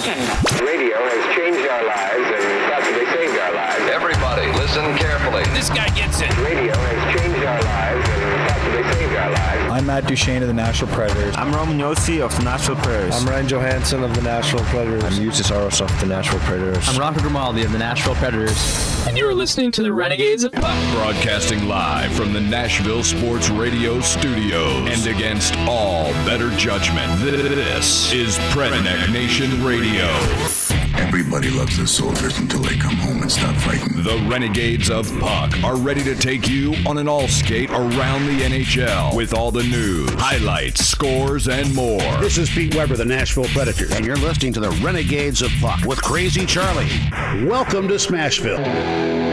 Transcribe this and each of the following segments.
agenda. Radio has changed our lives and possibly saved our lives. Everybody, listen carefully. This guy gets it. Radio has changed our lives and possibly saved our lives. I'm Matt Duchesne of the Nashville Predators. I'm Roman Yossi of the Nashville Predators. I'm Ryan Johansson of the Nashville Predators. I'm Justus Aros of the Nashville Predators. I'm Rocco Grimaldi of the Nashville Predators. And you're listening to the Renegades of Puck. Broadcasting live from the Nashville Sports Radio studios and against all better judgment, this is Predneck Nation Radio. Everybody loves their soldiers until they come home and stop fighting. The Renegades of Puck are ready to take you on an all-skate around the NHL with all the news, highlights, scores, and more. This is Pete Weber, the Nashville Predators. And you're listening to the Renegades of Puck with Crazy Charlie. Welcome to Smashville.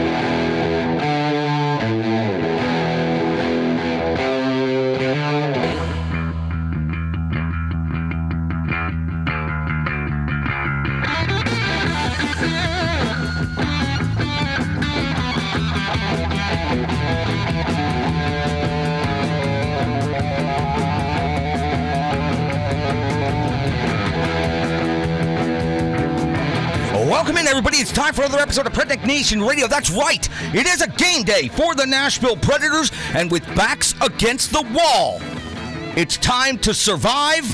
Welcome in, everybody. It's time for another episode of Predneck Nation Radio. That's right. It is a game day for the Nashville Predators, and with backs against the wall, it's time to survive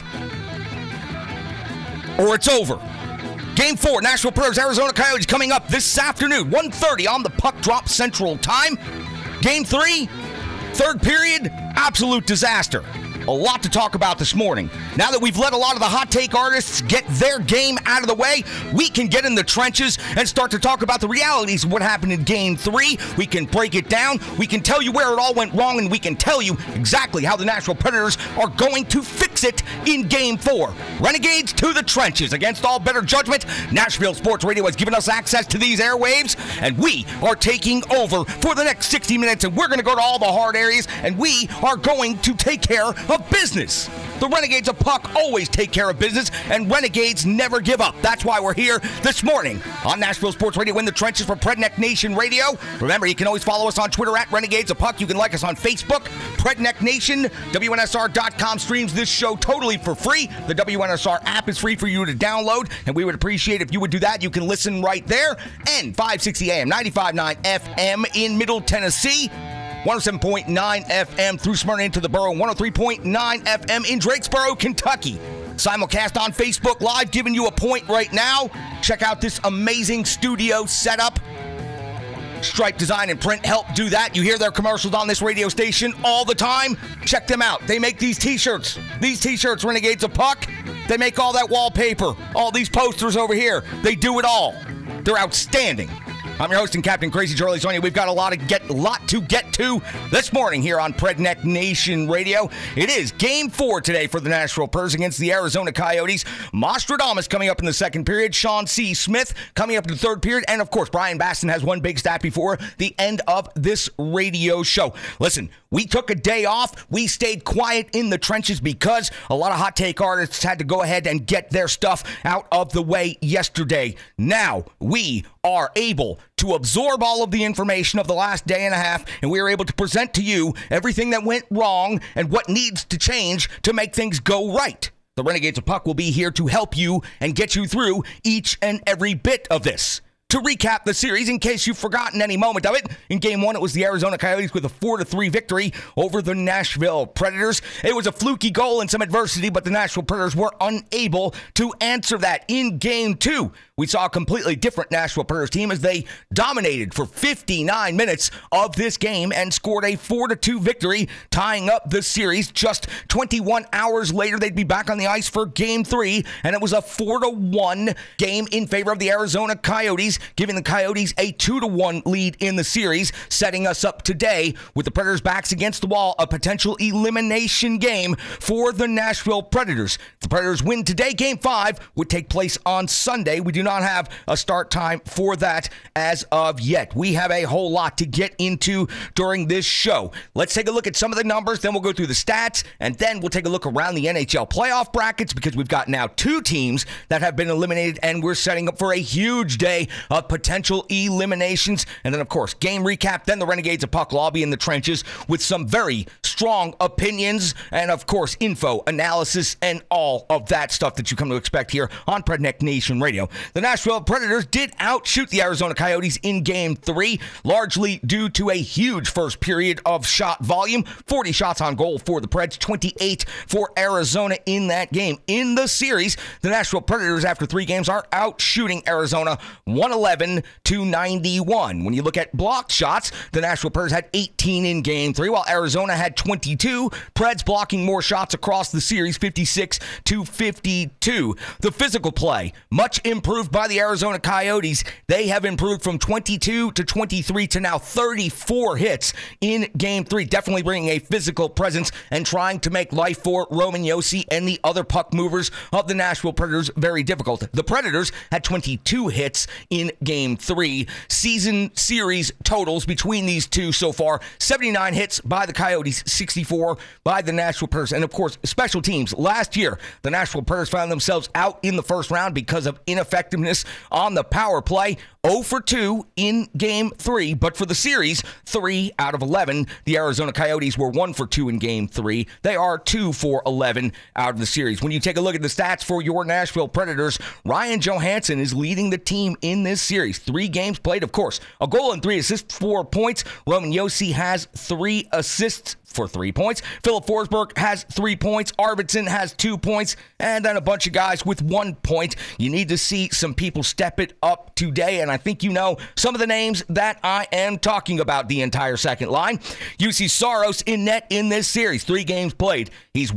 or it's over. Game 4, Nashville Predators, Arizona Coyotes coming up this afternoon, 1:30 on the Puck Drop Central Time. Game 3, third period, absolute disaster. A lot to talk about this morning. Now that we've let a lot of the hot take artists get their game out of the way, we can get in the trenches and start to talk about the realities of what happened in Game 3. We can break it down. We can tell you where it all went wrong, and we can tell you exactly how the Nashville Predators are going to fix it in Game 4. Renegades to the trenches. Against all better judgment, Nashville Sports Radio has given us access to these airwaves, and we are taking over for the next 60 minutes, and we're going to go to all the hard areas, and we are going to take care of business. The Renegades of Puck always take care of business, and Renegades never give up. That's why we're here this morning on Nashville Sports Radio in the trenches for Predneck Nation Radio. Remember, you can always follow us on Twitter at Renegades of Puck. You can like us on Facebook, Predneck Nation. WNSR.com streams this show totally for free. The WNSR app is free for you to download, and we would appreciate if you would do that. You can listen right there. And 560 AM, 95.9 FM in Middle Tennessee. 107.9 FM through Smyrna into the borough, 103.9 FM in Drakesboro, Kentucky. Simulcast on Facebook Live, giving you a point right now. Check out this amazing studio setup. Stripe Design and Print help do that. You hear their commercials on this radio station all the time. Check them out. They make these t-shirts. These t-shirts, Renegades of Puck. They make all that wallpaper, all these posters over here. They do it all. They're outstanding. I'm your host and Captain Crazy Charlie Sonia. We've got a lot to get to this morning here on Predneck Nation Radio. It is Game 4 today for the Nashville Predators against the Arizona Coyotes. Mostradamus coming up in the second period. Sean C. Smith coming up in the third period. And, of course, Brian Baston has one big stat before the end of this radio show. Listen, we took a day off. We stayed quiet in the trenches because a lot of hot take artists had to go ahead and get their stuff out of the way yesterday. Now we are able to absorb all of the information of the last day and a half, and we are able to present to you everything that went wrong and what needs to change to make things go right. The Renegades of Puck will be here to help you and get you through each and every bit of this. To recap the series, in case you've forgotten any moment of it, in Game 1, it was the Arizona Coyotes with a 4-3 victory over the Nashville Predators. It was a fluky goal and some adversity, but the Nashville Predators were unable to answer that. In Game 2, we saw a completely different Nashville Predators team as they dominated for 59 minutes of this game and scored a 4-2 victory, tying up the series. Just 21 hours later, they'd be back on the ice for Game 3, and it was a 4-1 game in favor of the Arizona Coyotes, giving the Coyotes a 2-1 lead in the series, setting us up today with the Predators' backs against the wall, a potential elimination game for the Nashville Predators. If the Predators win today, Game 5 would take place on Sunday. We do not have a start time for that as of yet. We have a whole lot to get into during this show. Let's take a look at some of the numbers, then we'll go through the stats, and then we'll take a look around the NHL playoff brackets because we've got now 2 teams that have been eliminated, and we're setting up for a huge day of potential eliminations. And then, of course, game recap, then the Renegades of Puck Lobby in the trenches with some very strong opinions and, of course, info, analysis, and all of that stuff that you come to expect here on Predneck Nation Radio. The Nashville Predators did outshoot the Arizona Coyotes in Game 3, largely due to a huge first period of shot volume. 40 shots on goal for the Preds, 28 for Arizona in that game. In the series, the Nashville Predators, after 3 games, are outshooting Arizona 111-91. When you look at blocked shots, the Nashville Predators had 18 in Game 3, while Arizona had 22. Preds blocking more shots across the series, 56-52. The physical play, much improved by the Arizona Coyotes. They have improved from 22 to 23 to now 34 hits in Game 3, definitely bringing a physical presence and trying to make life for Roman Josi and the other puck movers of the Nashville Predators very difficult. The Predators had 22 hits in Game 3. Season series totals between these two so far, 79 hits by the Coyotes, 64 by the Nashville Predators. And, of course, special teams. Last year, the Nashville Predators found themselves out in the first round because of ineffectiveness on the power play. 0 for 2 in Game 3, but for the series, 3 out of 11. The Arizona Coyotes were 1 for 2 in Game 3. They are 2 for 11 out of the series. When you take a look at the stats for your Nashville Predators, Ryan Johansson is leading the team in this series. 3 games played, of course. A goal and 3 assists, 4 points. Roman Josi has 3 assists for 3 points. Philip Forsberg has 3 points. Arvidsson has 2 points. And then a bunch of guys with 1 point. You need to see some people step it up today, and I think you know some of the names that I am talking about. The entire second line. Juuse Saros in net in this series. 3 games played. He's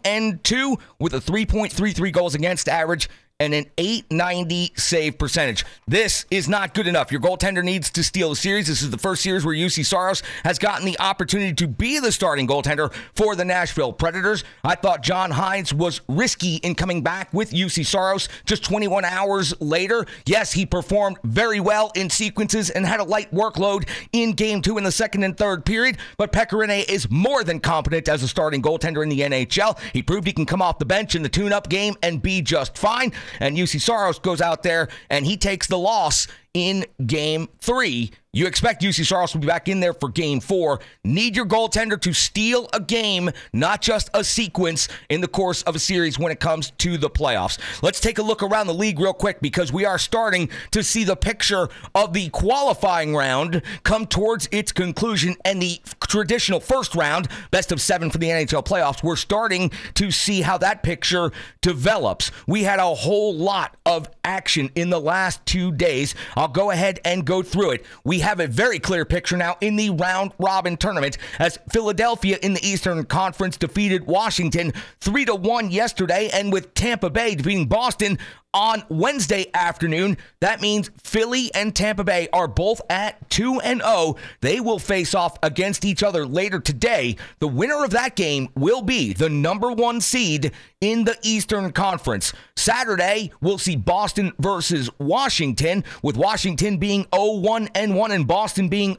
1-2 with a 3.33 goals against average and an .890 save percentage. This is not good enough. Your goaltender needs to steal the series. This is the first series where Juuse Saros has gotten the opportunity to be the starting goaltender for the Nashville Predators. I thought John Hynes was risky in coming back with Juuse Saros just 21 hours later. Yes, he performed very well in sequences and had a light workload in Game 2 in the second and third period, but Pekka Rinne is more than competent as a starting goaltender in the NHL. He proved he can come off the bench in the tune-up game and be just fine. And Juuse Saros goes out there and he takes the loss in Game 3. You expect Juuse Saros to be back in there for Game 4. Need your goaltender to steal a game, not just a sequence in the course of a series when it comes to the playoffs. Let's take a look around the league real quick because we are starting to see the picture of the qualifying round come towards its conclusion, and the traditional first round, best of 7 for the NHL playoffs, we're starting to see how that picture develops. We had a whole lot of action in the last 2 days. I'll go ahead and go through it. We have a very clear picture now in the round-robin tournament as Philadelphia in the Eastern Conference defeated Washington 3-1 yesterday, and with Tampa Bay defeating Boston on Wednesday afternoon. That means Philly and Tampa Bay are both at 2-0. They will face off against each other later today. The winner of that game will be the number 1 seed in the Eastern Conference. Saturday, we'll see Boston versus Washington, with Washington being 0-1-1 and Boston being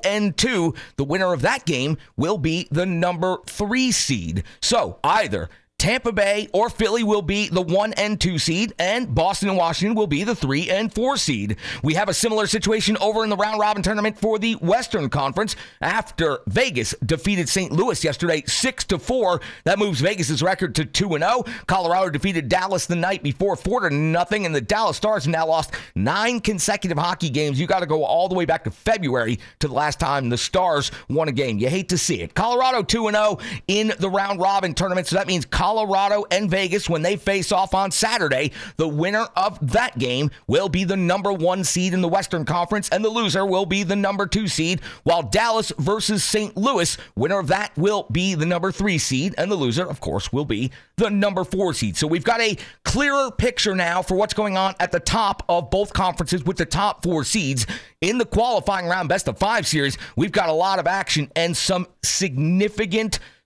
0-2. The winner of that game will be the number 3 seed. So either Tampa Bay or Philly will be the 1 and 2 seed, and Boston and Washington will be the 3 and 4 seed. We have a similar situation over in the round-robin tournament for the Western Conference after Vegas defeated St. Louis yesterday 6-4. That moves Vegas' record to 2-0. Colorado defeated Dallas the night before 4-0, and the Dallas Stars have now lost 9 consecutive hockey games. You got to go all the way back to February to the last time the Stars won a game. You hate to see it. Colorado 2-0 in the round-robin tournament, so that means Colorado and Vegas, when they face off on Saturday, the winner of that game will be the number 1 seed in the Western Conference, and the loser will be the number 2 seed, while Dallas versus St. Louis, winner of that will be the number 3 seed, and the loser, of course, will be the number 4 seed. So we've got a clearer picture now for what's going on at the top of both conferences with the top 4 seeds. In the qualifying round best of 5 series, we've got a lot of action and some significant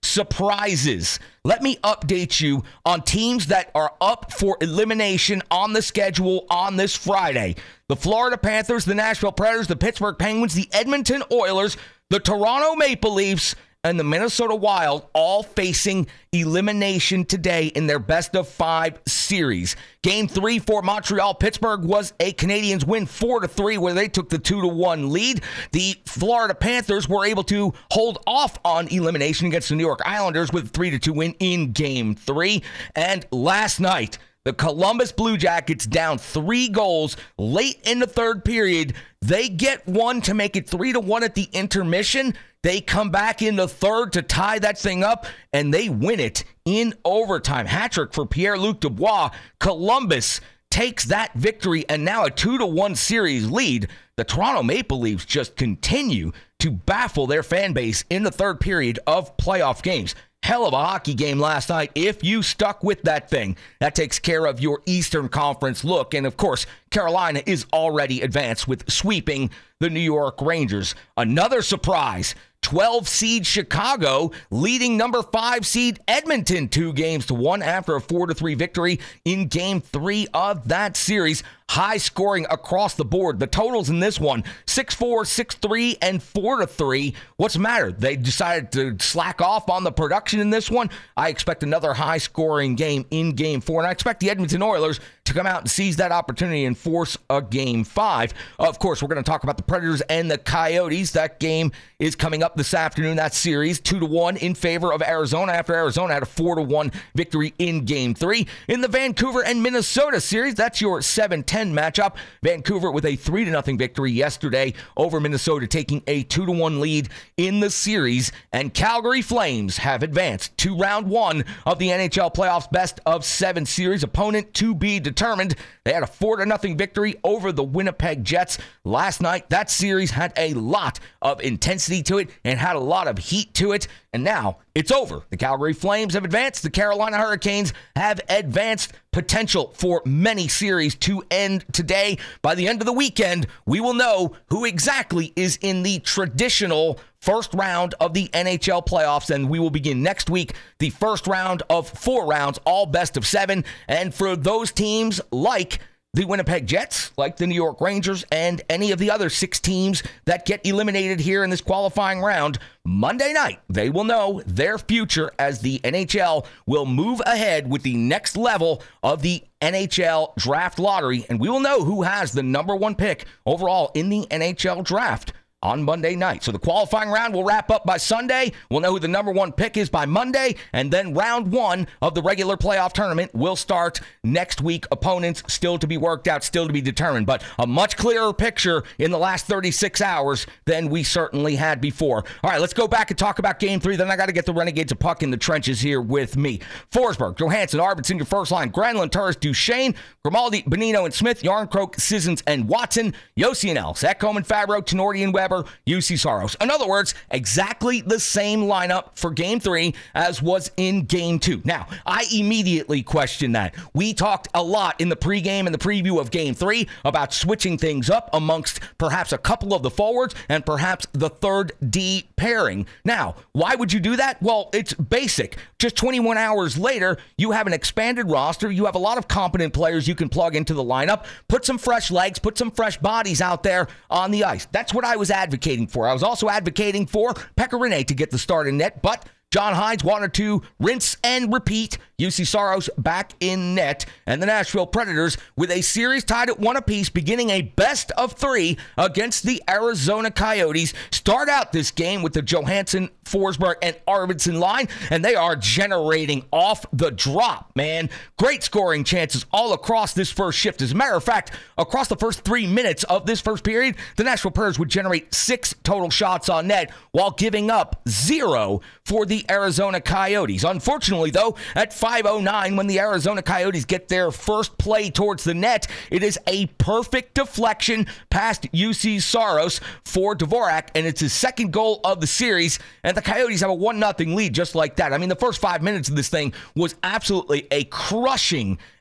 surprises. Let me update you on teams that are up for elimination on the schedule on this Friday. The Florida Panthers, the Nashville Predators, the Pittsburgh Penguins, the Edmonton Oilers, the Toronto Maple Leafs, and the Minnesota Wild all facing elimination today in their best-of-5 series. Game 3 for Montreal-Pittsburgh was a Canadiens win 4-3, where they took the 2-1 lead. The Florida Panthers were able to hold off on elimination against the New York Islanders with a 3-2 win in Game 3. And last night, the Columbus Blue Jackets down 3 goals late in the third period. They get one to make it 3-1 at the intermission. They come back in the third to tie that thing up, and they win it in overtime. Hat-trick for Pierre-Luc Dubois. Columbus takes that victory, and now a 2-1 series lead. The Toronto Maple Leafs just continue to baffle their fan base in the third period of playoff games. Hell of a hockey game last night. If you stuck with that thing, that takes care of your Eastern Conference look. And of course, Carolina is already advanced with sweeping the New York Rangers. Another surprise, 12-seed Chicago leading number 5 seed Edmonton 2-1 after a 4-3 victory in Game 3 of that series. High scoring across the board. The totals in this one, 6-4, 6-3, and 4-3. What's the matter? They decided to slack off on the production in this one. I expect another high scoring game in Game 4, and I expect the Edmonton Oilers to come out and seize that opportunity and force a Game 5. Of course, we're going to talk about the Predators and the Coyotes. That game is coming up this afternoon. That series 2-1 in favor of Arizona after Arizona had a 4-1 victory in Game 3. In the Vancouver and Minnesota series, that's your 7-10 matchup. Vancouver with a 3-0 victory yesterday over Minnesota, taking a 2-1 lead in the series. And Calgary Flames have advanced to round 1 of the NHL playoffs best-of-7 series. Opponent to be determined. They had a 4-0 victory over the Winnipeg Jets last night. That series had a lot of intensity to it and had a lot of heat to it. And now it's over. The Calgary Flames have advanced. The Carolina Hurricanes have advanced. Potential for many series to end today. By the end of the weekend, we will know who exactly is in the traditional first round of the NHL playoffs, and we will begin next week the first round of 4 rounds, all best of 7. And for those teams like the Winnipeg Jets, like the New York Rangers, and any of the other 6 teams that get eliminated here in this qualifying round, Monday night, they will know their future as the NHL will move ahead with the next level of the NHL draft lottery, and we will know who has the number 1 pick overall in the NHL draft on Monday night. So the qualifying round will wrap up by Sunday. We'll know who the number 1 pick is by Monday, and then round 1 of the regular playoff tournament will start next week. Opponents still to be worked out, still to be determined, but a much clearer picture in the last 36 hours than we certainly had before. All right, let's go back and talk about Game 3. Then I got to get the Renegades a puck in the trenches here with me. Forsberg, Johansson, Arvidsson, your first line. Granlund, Turris, Duchesne, Grimaldi, Bonino, and Smith, Yarncroke, Sissons, and Watson, Yossi and Els, Ekholm and Fabro, Tenorti and Weber, UC Saros. In other words, exactly the same lineup for Game 3 as was in Game 2. Now, I immediately question that. We talked a lot in the pregame and the preview of Game 3 about switching things up amongst perhaps a couple of the forwards and perhaps the third D pairing. Now, why would you do that? Well, it's basic. Just 21 hours later, you have an expanded roster. You have a lot of competent players you can plug into the lineup. Put some fresh legs, put some fresh bodies out there on the ice. That's what I was advocating for. I was also advocating for Pekka Rinne to get the start in net, but John Hines wanted to rinse and repeat. UC Saros back in net, and the Nashville Predators with a series tied at 1 apiece, beginning a best of 3 against the Arizona Coyotes. Start out this game with the Johansson, Forsberg, and Arvidsson line, and they are generating off the drop, man. Great scoring chances all across this first shift. As a matter of fact, across the first 3 minutes of this first period, the Nashville Predators would generate 6 total shots on net while giving up 0 for the Arizona Coyotes. Unfortunately, though, at 5:09, when the Arizona Coyotes get their first play towards the net, it is a perfect deflection past UC Saros for Dvorak, and it's his second goal of the series, and the Coyotes have a 1-0 lead just like that. I mean, the first 5 minutes of this thing was absolutely a crushing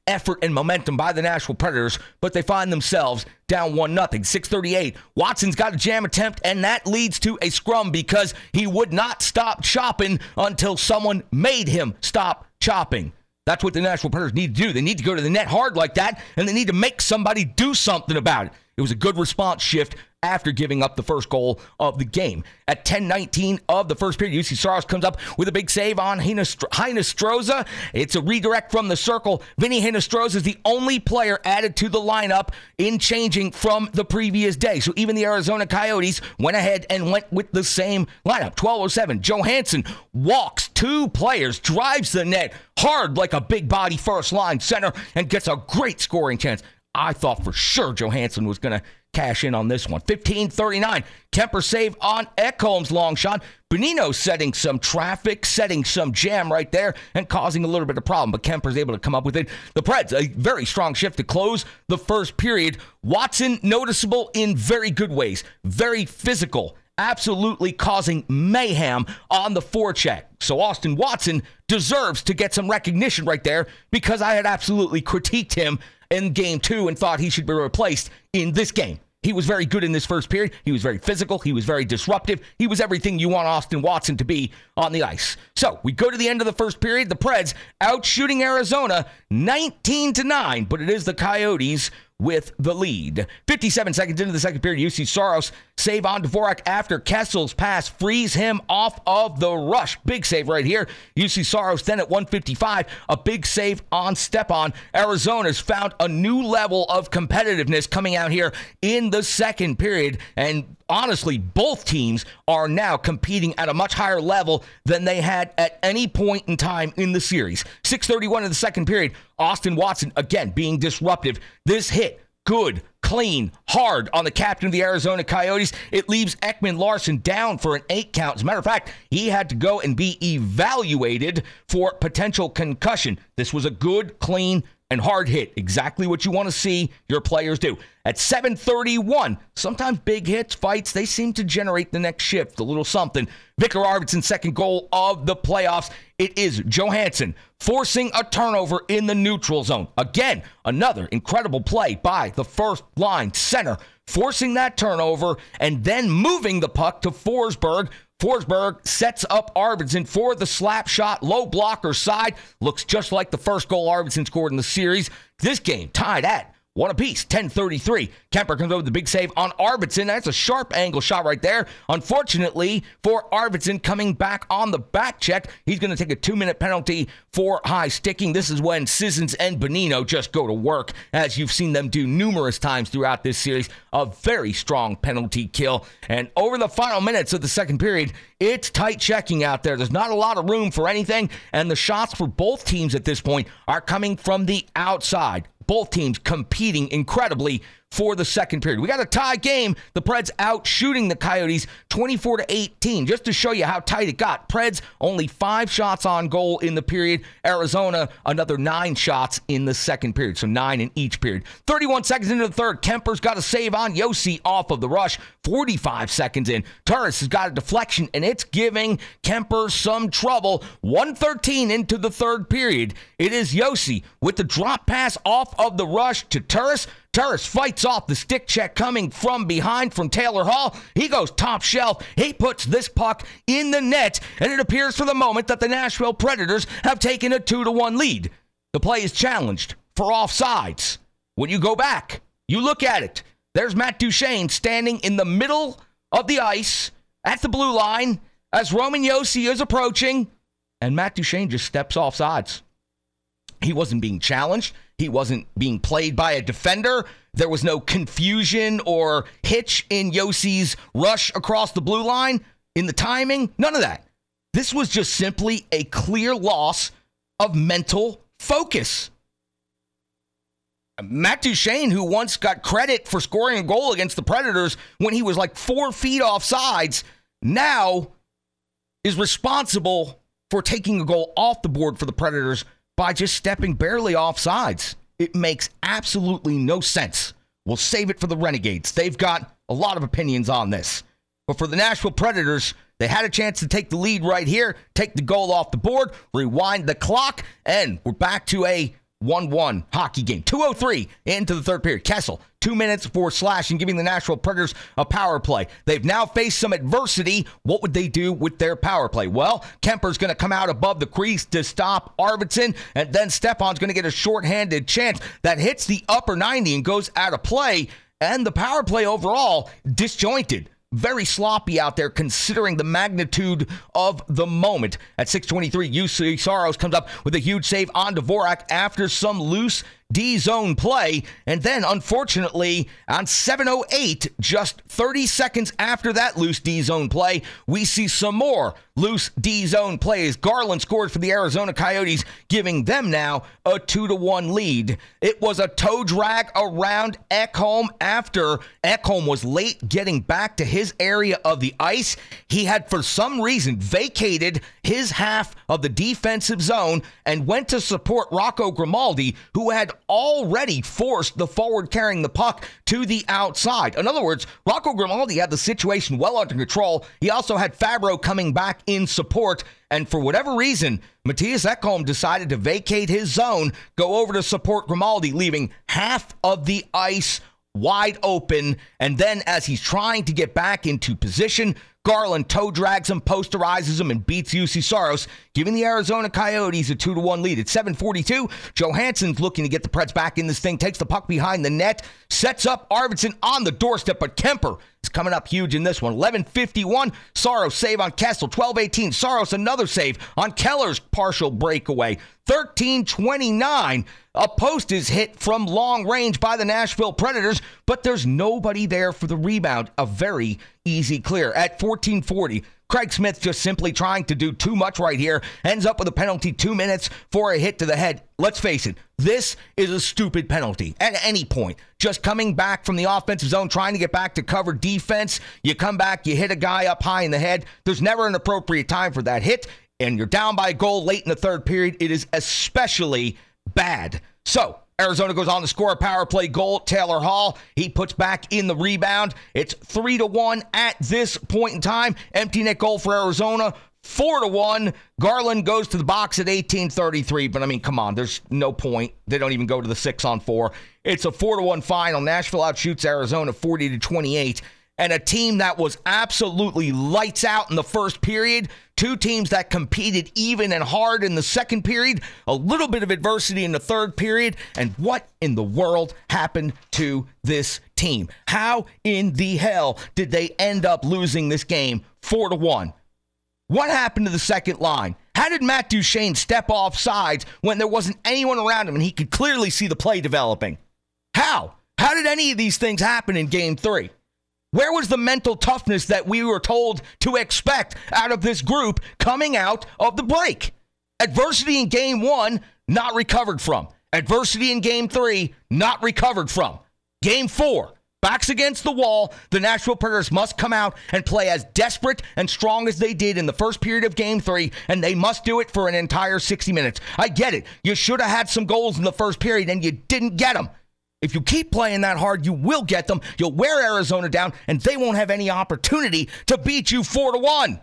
effort and momentum by the Nashville Predators, but they find themselves down 1-0. 6:38. Watson's got a jam attempt, and that leads to a scrum because he would not stop chopping until someone made him stop chopping. That's what the Nashville Predators need to do. They need to go to the net hard like that, and they need to make somebody do something about it. It was a good response shift after giving up the first goal of the game. At 10:19 of the first period, UC Saros comes up with a big save on Hinostroza. It's a redirect from the circle. Vinny Hinostroza is the only player added to the lineup in changing from the previous day. So even the Arizona Coyotes went ahead and went with the same lineup. 12:07, Johansson walks two players, drives the net hard like a big body first line center, and gets a great scoring chance. I thought for sure Johansson was going to cash in on this one. 15:39, Kemper save on Ekholm's long shot. Bonino setting some traffic, setting some jam right there, and causing a little bit of problem, but Kemper's able to come up with it. The Preds, a very strong shift to close the first period. Watson noticeable in very good ways, very physical, absolutely causing mayhem on the forecheck. So Austin Watson deserves to get some recognition right there because I had absolutely critiqued him in game 2 and thought he should be replaced in this game. He was very good in this first period. He was very physical. He was very disruptive. He was everything you want Austin Watson to be on the ice. So we go to the end of the first period. The Preds out shooting Arizona 19-9, but it is the Coyotes with the lead. 57 seconds into the second period, UC Saros save on Dvorak after Kessel's pass frees him off of the rush. Big save right here. UC Saros then at 1:55, a big save on Stepan. Arizona's found a new level of competitiveness coming out here in the second period, and honestly, both teams are now competing at a much higher level than they had at any point in time in the series. 6:31 in the second period, Austin Watson again being disruptive. This hit, good, clean, hard on the captain of the Arizona Coyotes. It leaves Ekman Larsson down for an 8 count. As a matter of fact, he had to go and be evaluated for potential concussion. This was a good, clean, and hard hit. Exactly what you want to see your players do. At 7:31, sometimes big hits, fights, they seem to generate the next shift, a little something. Viktor Arvidsson's second goal of the playoffs. It is Johansson forcing a turnover in the neutral zone. Again, another incredible play by the first line center, forcing that turnover and then moving the puck to Forsberg. Forsberg sets up Arvidsson for the slap shot, low blocker side. Looks just like the first goal Arvidsson scored in the series. This game tied at 1 apiece, 10:33. Kemper comes over with the big save on Arvidsson. That's a sharp angle shot right there. Unfortunately for Arvidsson, coming back on the back check, he's going to take a 2-minute penalty for high sticking. This is when Sissons and Bonino just go to work, as you've seen them do numerous times throughout this series. A very strong penalty kill. And over the final minutes of the second period, it's tight checking out there. There's not a lot of room for anything, and the shots for both teams at this point are coming from the outside. Both teams competing incredibly for the second period. We got a tie game. The Preds out shooting the Coyotes 24-18. Just to show you how tight it got. Preds only 5 shots on goal in the period. Arizona another 9 shots in the second period. So 9 in each period. 31 seconds into the third. Kemper's got a save on Josi off of the rush. 45 seconds in. Turris has got a deflection, and it's giving Kemper some trouble. 1:13 into the third period. It is Josi with the drop pass off of the rush to Turris. Turris fights off the stick check coming from behind from Taylor Hall. He goes top shelf. He puts this puck in the net, and it appears for the moment that the Nashville Predators have taken a 2-1 lead. The play is challenged for offsides. When you go back, you look at it. There's Matt Duchene standing in the middle of the ice at the blue line as Roman Josi is approaching, and Matt Duchene just steps off sides. He wasn't being challenged. He wasn't being played by a defender. There was no confusion or hitch in Josi's rush across the blue line in the timing. None of that. This was just simply a clear loss of mental focus. Matt Duchene, who once got credit for scoring a goal against the Predators when he was like 4 feet off sides, now is responsible for taking a goal off the board for the Predators by just stepping barely off sides. It makes absolutely no sense. We'll save it for the Renegades. They've got a lot of opinions on this. But for the Nashville Predators, they had a chance to take the lead right here, take the goal off the board, rewind the clock, and we're back to a 1-1 hockey game. 2:03 into the third period. Kessel, 2 minutes for slashing, giving the Nashville Predators a power play. They've now faced some adversity. What would they do with their power play? Well, Kemper's going to come out above the crease to stop Arvidsson, and then Stepan's going to get a shorthanded chance that hits the upper 90 and goes out of play. And the power play overall disjointed. Very sloppy out there considering the magnitude of the moment. At 6:23, UC Saros comes up with a huge save on Dvorak after some loose D-zone play. And then, unfortunately, on 7:08, just 30 seconds after that loose D-zone play, we see some more loose D-zone plays. Garland scores for the Arizona Coyotes, giving them now a 2-1 lead. It was a toe drag around Ekholm after Ekholm was late getting back to his area of the ice. He had, for some reason, vacated his half of the defensive zone and went to support Rocco Grimaldi, who had already forced the forward carrying the puck to the outside. In other words, Rocco Grimaldi had the situation well under control. He also had Fabro coming back in support, and for whatever reason, Mattias Ekholm decided to vacate his zone, go over to support Grimaldi, leaving half of the ice wide open. And then as he's trying to get back into position, Garland toe drags him, posterizes him, and beats UC Saros, giving the Arizona Coyotes a 2-1 lead. At 7:42, Johansson's looking to get the Preds back in this thing, takes the puck behind the net, sets up Arvidsson on the doorstep, but Kemper is coming up huge in this one. 11:51, Saros save on Kessel. 12:18, Saros another save on Keller's partial breakaway. 13:29, a post is hit from long range by the Nashville Predators, but there's nobody there for the rebound. A very easy clear. At 14:40, Craig Smith just simply trying to do too much right here, ends up with a penalty, 2 minutes for a hit to the head. Let's face it, this is a stupid penalty at any point. Just coming back from the offensive zone, trying to get back to cover defense. You come back, you hit a guy up high in the head. There's never an appropriate time for that hit, and you're down by a goal late in the third period. It is especially bad. So, Arizona goes on to score a power play goal. Taylor Hall, he puts back in the rebound. It's 3-1 at this point in time. Empty net goal for Arizona. 4-1. Garland goes to the box at 18:33. But, I mean, come on. There's no point. They don't even go to the 6-on-4. It's a 4-1 final. Nashville outshoots Arizona 40-28. And a team that was absolutely lights out in the first period. Two teams that competed even and hard in the second period. A little bit of adversity in the third period. And what in the world happened to this team? How in the hell did they end up losing this game 4-1? What happened to the second line? How did Matt Duchene step off sides when there wasn't anyone around him and he could clearly see the play developing? How? How did any of these things happen in Game 3? Where was the mental toughness that we were told to expect out of this group coming out of the break? Adversity in Game 1, not recovered from. Adversity in Game 3, not recovered from. Game 4, backs against the wall. The Nashville Predators must come out and play as desperate and strong as they did in the first period of Game 3, and they must do it for an entire 60 minutes. I get it. You should have had some goals in the first period, and you didn't get them. If you keep playing that hard, you will get them. You'll wear Arizona down, and they won't have any opportunity to beat you 4-1.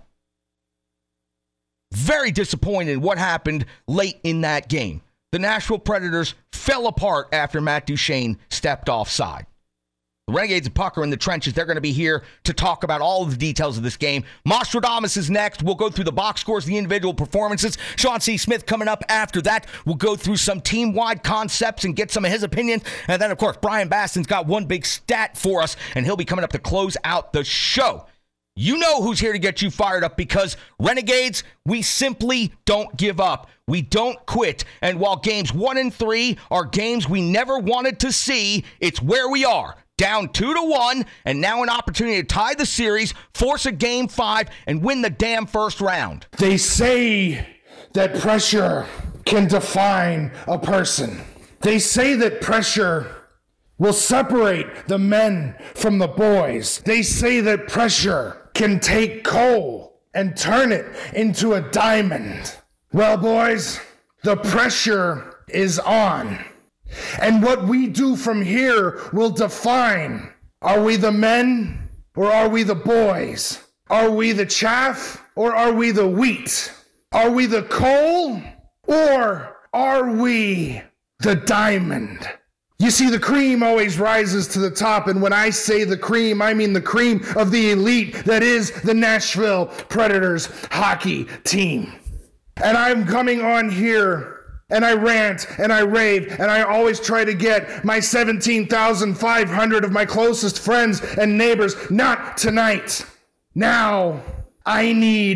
Very disappointed in what happened late in that game. The Nashville Predators fell apart after Matt Duchene stepped offside. The Renegades and Puck are in the trenches. They're going to be here to talk about all of the details of this game. Mostradamus is next. We'll go through the box scores, the individual performances. Sean C. Smith coming up after that. We'll go through some team-wide concepts and get some of his opinions. And then, of course, Brian Baston's got one big stat for us, and he'll be coming up to close out the show. You know who's here to get you fired up, because Renegades, we simply don't give up. We don't quit. And while games 1 and 3 are games we never wanted to see, it's where we are. Down 2-1, and now an opportunity to tie the series, force a Game 5, and win the damn first round. They say that pressure can define a person. They say that pressure will separate the men from the boys. They say that pressure can take coal and turn it into a diamond. Well, boys, the pressure is on. And what we do from here will define, are we the men or are we the boys? Are we the chaff or are we the wheat? Are we the coal or are we the diamond. You see, the cream always rises to the top, and when I say the cream, I mean the cream of the elite that is the Nashville Predators hockey team. And I'm coming on here, and I rant, and I rave, and I always try to get my 17,500 of my closest friends and neighbors. Not tonight. Now, I need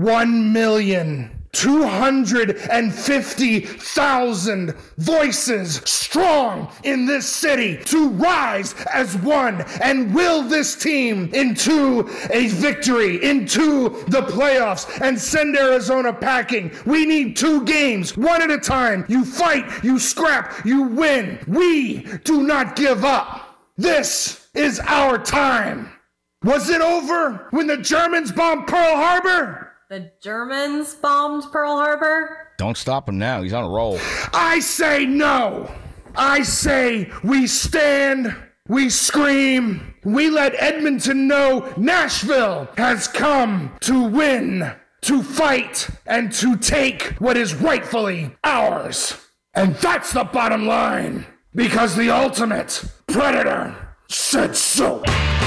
1,250,000 voices strong in this city to rise as one and will this team into a victory, into the playoffs, and send Arizona packing. We need 2 games, one at a time. You fight, you scrap, you win. We do not give up. This is our time. Was it over when the Germans bombed Pearl Harbor? The Germans bombed Pearl Harbor? Don't stop him now. He's on a roll. I say no. I say we stand, we scream, we let Edmonton know Nashville has come to win, to fight, and to take what is rightfully ours. And that's the bottom line, because the ultimate Predator said so.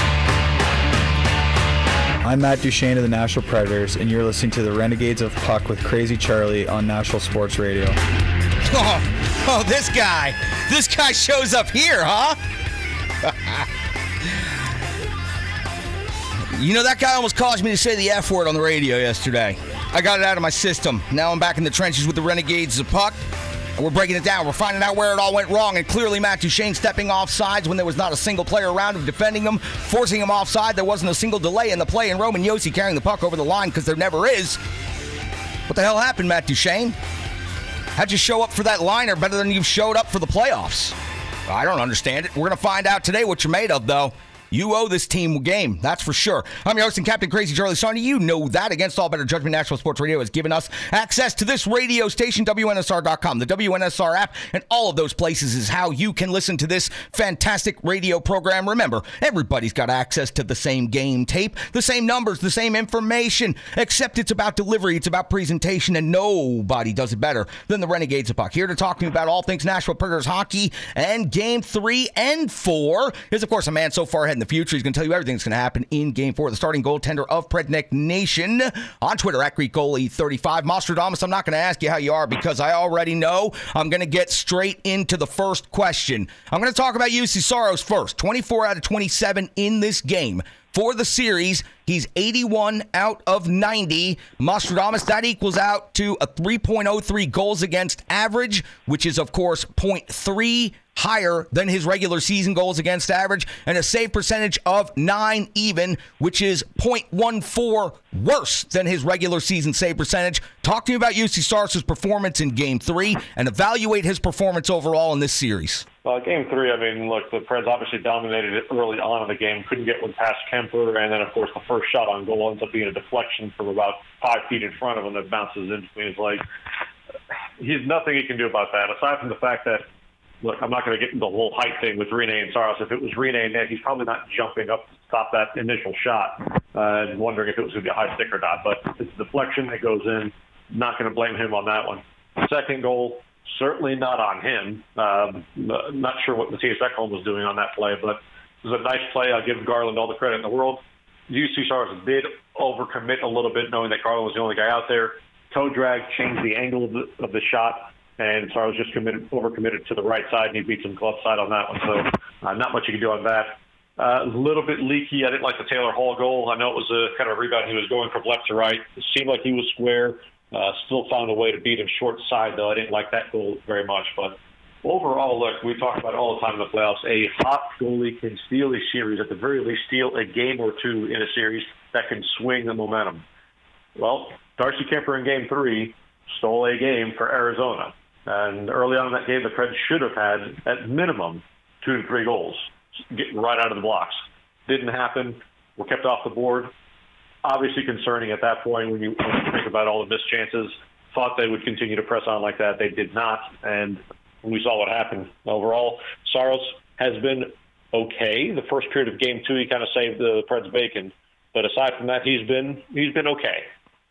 I'm Matt Duchene of the Nashville Predators, and you're listening to the Renegades of Puck with Crazy Charlie on Nashville Sports Radio. Oh, this guy shows up here, huh? You know, that guy almost caused me to say the F word on the radio yesterday. I got it out of my system. Now I'm back in the trenches with the Renegades of Puck. We're breaking it down. We're finding out where it all went wrong. And clearly Matt Duchene stepping off sides when there was not a single player around him defending him, forcing him offside. There wasn't a single delay in the play, and Roman Josi carrying the puck over the line because there never is. What the hell happened, Matt Duchene? How'd you show up for that liner better than you've showed up for the playoffs? I don't understand it. We're going to find out today what you're made of, though. You owe this team a game, that's for sure. I'm your host and Captain Crazy Charlie Sarni. You know that. Against all better judgment, Nashville Sports Radio has given us access to this radio station, WNSR.com. The WNSR app and all of those places is how you can listen to this fantastic radio program. Remember, everybody's got access to the same game tape, the same numbers, the same information, except it's about delivery, it's about presentation, and nobody does it better than the Renegades of Puck. Here to talk to me about all things Nashville Predators hockey and Game 3 and 4 is, of course, a man so far ahead in the future. He's going to tell you everything that's going to happen in Game 4. The starting goaltender of Predneck Nation on Twitter at GreekGoalie35. Nostradamus, I'm not going to ask you how you are because I already know. I'm going to get straight into the first question. I'm going to talk about Juuse Saros first. 24 out of 27 in this game. For the series, he's 81 out of 90. Nostradamus, that equals out to a 3.03 goals against average, which is, of course, 0.3 higher than his regular season goals against average, and a save percentage of 9 even, which is 0.14 worse than his regular season save percentage. Talk to me about Juuse Saros' performance in Game 3 and evaluate his performance overall in this series. Game 3, I mean, look, the Preds obviously dominated it early on in the game, couldn't get one past Kemper, and then, of course, the first shot on goal ends up being a deflection from about 5 feet in front of him that bounces in between his legs. He's nothing he can do about that, aside from the fact that, look, I'm not going to get into the whole height thing with Rinne and Saros. If it was Rinne and Ned, he's probably not jumping up to stop that initial shot and wondering if it was going to be a high stick or not. But it's a deflection that goes in. Not going to blame him on that one. Second goal, certainly not on him. Not sure what Matthias Ekholm was doing on that play, but it was a nice play. I'll give Garland all the credit in the world. Juuse Saros did overcommit a little bit, knowing that Garland was the only guy out there. Toe drag changed the angle of the shot, and Saros just overcommitted to the right side, and he beat some glove side on that one. So not much you can do on that. A little bit leaky. I didn't like the Taylor Hall goal. I know it was a kind of a rebound. He was going from left to right. It seemed like he was square. Still found a way to beat him short side, though. I didn't like that goal very much. But overall, look, we talk about it all the time in the playoffs. A hot goalie can steal a series, at the very least steal a game or two in a series that can swing the momentum. Well, Darcy Kemper in Game 3 stole a game for Arizona. And early on in that game, the Preds should have had, at minimum, 2 to 3 goals, getting right out of the blocks. Didn't happen. Were kept off the board. Obviously concerning at that point when you think about all the missed chances. Thought they would continue to press on like that. They did not, and we saw what happened. Overall, Saros has been okay. The first period of Game 2, he kind of saved the Preds bacon. But aside from that, he's been okay.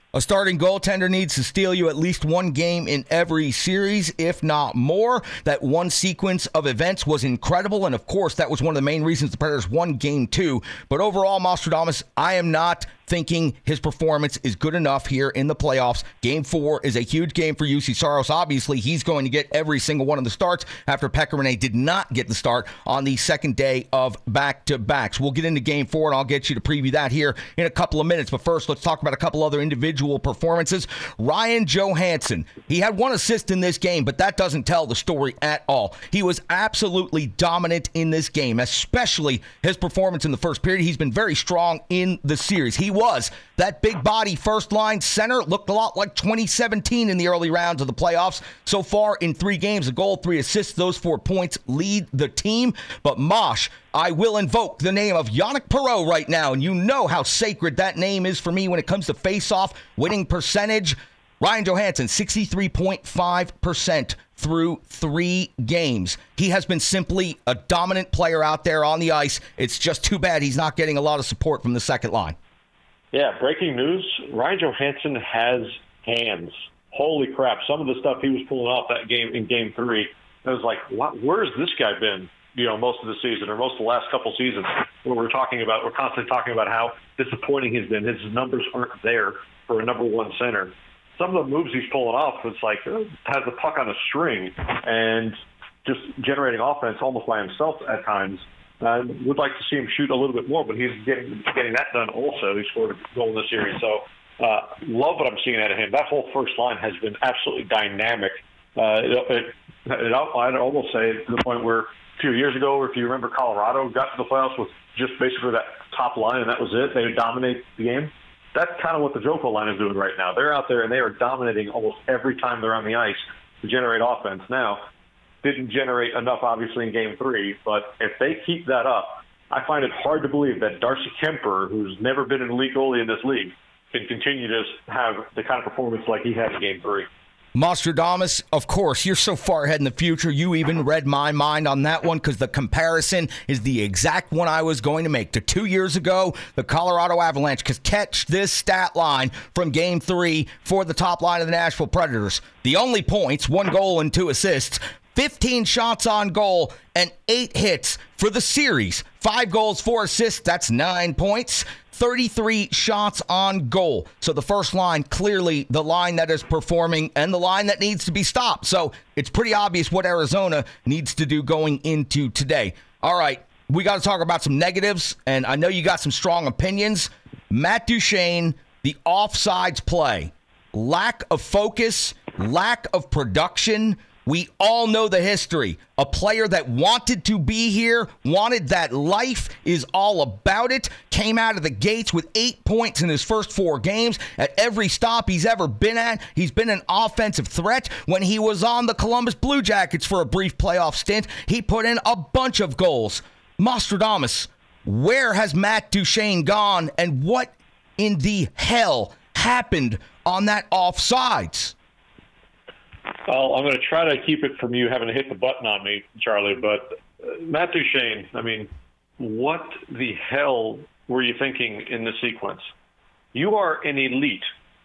A starting goaltender needs to steal you at least one game in every series, if not more. That one sequence of events was incredible, and of course, that was one of the main reasons the Predators won Game 2. But overall, Nostradamus, I am not thinking his performance is good enough here in the playoffs. Game 4 is a huge game for UC Saros. Obviously, he's going to get every single one of the starts after Pekka Rinne did not get the start on the second day of back-to-backs. We'll get into Game 4, and I'll get you to preview that here in a couple of minutes. But first, let's talk about a couple other individual performances. Ryan Johansson, he had one assist in this game, but that doesn't tell the story at all. He was absolutely dominant in this game, especially his performance in the first period. He's been very strong in the series. He was that big body first line center, looked a lot like 2017 in the early rounds of the playoffs. So far in 3 games, a goal, 3 assists, those 4 points lead the team. But Mosh, I will invoke the name of Yannick Perreault right now, and you know how sacred that name is for me when it comes to face-off winning percentage. Ryan Johansson, 63.5% through 3 games. He has been simply a dominant player out there on the ice. It's just too bad he's not getting a lot of support from the second line. Yeah, breaking news, Ryan Johansson has hands. Holy crap, some of the stuff he was pulling off that game in Game 3, I was like, what? Where's this guy been, most of the season or most of the last couple seasons where we're constantly talking about how disappointing he's been. His numbers aren't there for a number one center. Some of the moves he's pulling off, it's like has the puck on a string and just generating offense almost by himself at times. I would like to see him shoot a little bit more, but he's getting that done also. He scored a goal in the series. So love what I'm seeing out of him. That whole first line has been absolutely dynamic. I'd almost say to the point where a few years ago, if you remember, Colorado got to the playoffs with just basically that top line, and that was it. They would dominate the game. That's kind of what the Joco line is doing right now. They're out there, and they are dominating almost every time they're on the ice to generate offense. Now, didn't generate enough, obviously, in Game 3, but if they keep that up, I find it hard to believe that Darcy Kemper, who's never been an elite goalie in this league, can continue to have the kind of performance like he had in Game 3. Nostradamus, of course, you're so far ahead in the future. You even read my mind on that one because the comparison is the exact one I was going to make to 2 years ago, the Colorado Avalanche. Because catch this stat line from Game 3 for the top line of the Nashville Predators. The only points, 1 goal and 2 assists, 15 shots on goal, and 8 hits for the series. 5 goals, 4 assists, that's 9 points. 33 shots on goal. So the first line, clearly the line that is performing and the line that needs to be stopped. So it's pretty obvious what Arizona needs to do going into today. All right, we got to talk about some negatives, and I know you got some strong opinions. Matt Duchene, the offsides play, lack of focus, lack of production. We all know the history. A player that wanted to be here, wanted that life, is all about it. Came out of the gates with 8 points in his first 4 games. At every stop he's ever been at, he's been an offensive threat. When he was on the Columbus Blue Jackets for a brief playoff stint, he put in a bunch of goals. Nostradamus, where has Matt Duchene gone, and what in the hell happened on that offsides? Well, I'm going to try to keep it from you having to hit the button on me, Charlie, but Matt Duchene, I mean, what the hell were you thinking in the sequence? You are an elite.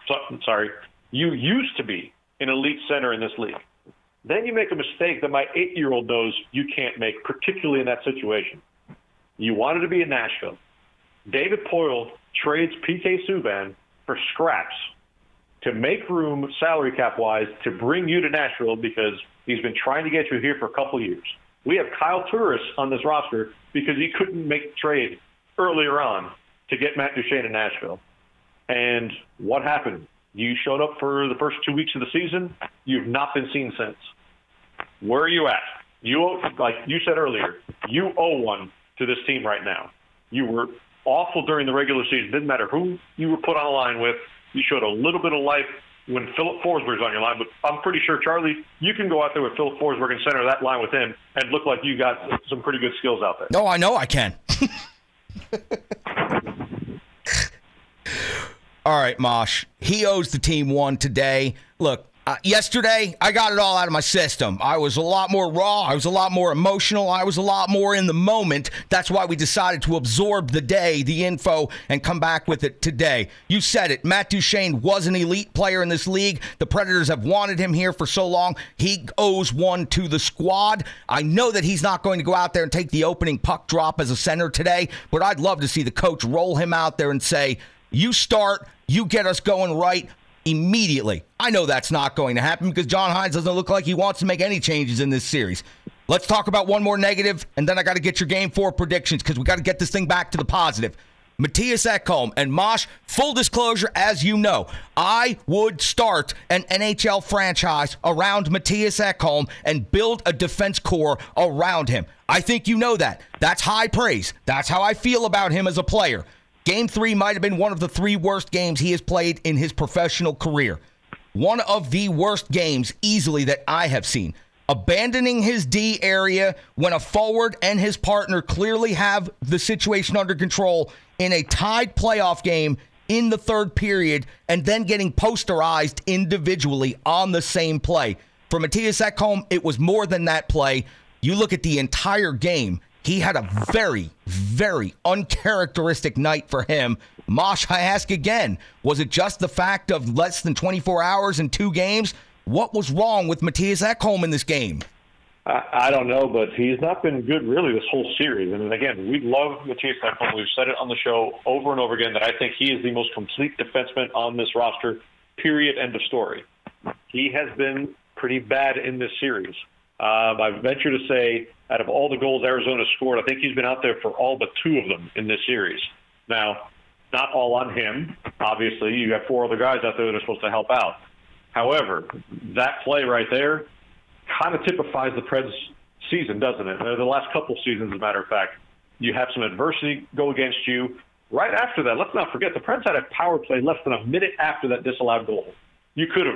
You used to be an elite center in this league. Then you make a mistake that my 8-year-old knows you can't make, particularly in that situation. You wanted to be in Nashville. David Poile trades PK Subban for scraps to make room salary cap-wise to bring you to Nashville because he's been trying to get you here for a couple years. We have Kyle Turris on this roster because he couldn't make the trade earlier on to get Matt Duchene in Nashville. And what happened? You showed up for the first 2 weeks of the season. You've not been seen since. Where are you at? Like you said earlier, you owe one to this team right now. You were awful during the regular season. Didn't matter who you were put on a line with. You showed a little bit of life when Philip Forsberg's on your line, but I'm pretty sure, Charlie, you can go out there with Philip Forsberg and center that line with him and look like you got some pretty good skills out there. No, I know I can. All right, Mosh. He owes the team one today. Look, Yesterday, I got it all out of my system. I was a lot more raw. I was a lot more emotional. I was a lot more in the moment. That's why we decided to absorb the day, the info, and come back with it today. You said it. Matt Duchene was an elite player in this league. The Predators have wanted him here for so long. He owes one to the squad. I know that he's not going to go out there and take the opening puck drop as a center today, but I'd love to see the coach roll him out there and say, you start, you get us going right immediately. I know that's not going to happen because John Hynes doesn't look like he wants to make any changes in this series. Let's talk about one more negative, and then I got to get your Game 4 predictions because we got to get this thing back to the positive. Matthias Ekholm and Mosh, full disclosure, as you know, I would start an NHL franchise around Matthias Ekholm and build a defense core around him. I think you know that. That's high praise. That's how I feel about him as a player. Game 3 might have been one of the 3 worst games he has played in his professional career. One of the worst games easily that I have seen. Abandoning his D area when a forward and his partner clearly have the situation under control in a tied playoff game in the third period and then getting posterized individually on the same play. For Matthias Ekholm, it was more than that play. You look at the entire game. He had a very, very uncharacteristic night for him. Mosh, I ask again, was it just the fact of less than 24 hours and 2 games? What was wrong with Matthias Ekholm in this game? I don't know, but he's not been good really this whole series. And again, we love Matthias Ekholm. We've said it on the show over and over again that I think he is the most complete defenseman on this roster, period, end of story. He has been pretty bad in this series. I venture to say, out of all the goals Arizona scored, I think he's been out there for all but 2 of them in this series. Now, not all on him. Obviously, you got 4 other guys out there that are supposed to help out. However, that play right there kind of typifies the Preds season, doesn't it? The last couple seasons, as a matter of fact. You have some adversity go against you. Right after that, let's not forget, the Preds had a power play less than a minute after that disallowed goal. You could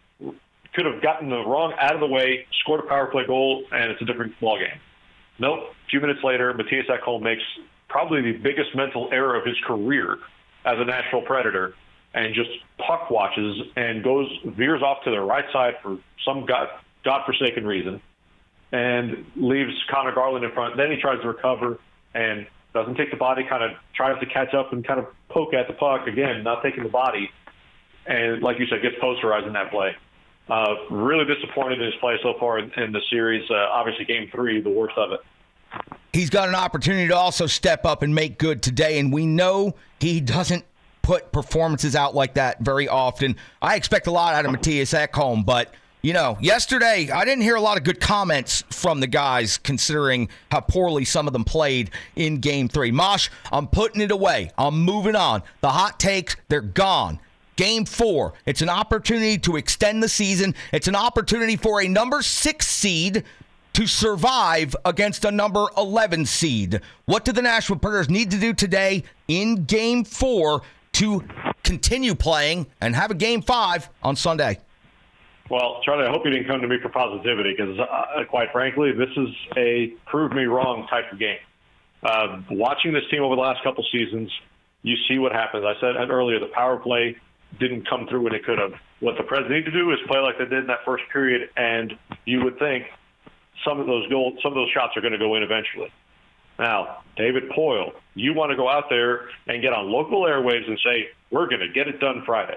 have gotten the wrong out of the way, scored a power play goal, and it's a different ballgame. Nope. A few minutes later, Matthias Ekholm makes probably the biggest mental error of his career as a Nashville Predator and just puck watches and veers off to the right side for some godforsaken reason and leaves Connor Garland in front. Then he tries to recover and doesn't take the body, kind of tries to catch up and kind of poke at the puck. Again, not taking the body. And like you said, gets posterized in that play. Really disappointed in his play so far in the series. Obviously, Game 3, the worst of it. He's got an opportunity to also step up and make good today, and we know he doesn't put performances out like that very often. I expect a lot out of Matthias Ekholm, but, you know, yesterday I didn't hear a lot of good comments from the guys considering how poorly some of them played in Game 3. Mosh, I'm putting it away. I'm moving on. The hot takes, they're gone. Game 4, it's an opportunity to extend the season. It's an opportunity for a number 6 seed to survive against a number 11 seed. What do the Nashville Predators need to do today in Game 4 to continue playing and have a Game 5 on Sunday? Well, Charlie, I hope you didn't come to me for positivity because, quite frankly, this is a prove me wrong type of game. Watching this team over the last couple seasons, you see what happens. I said earlier, the power play didn't come through when it could have. What the Preds need to do is play like they did in that first period, and you would think some of those shots are going to go in eventually. Now, David Poile, you want to go out there and get on local airwaves and say, we're going to get it done Friday.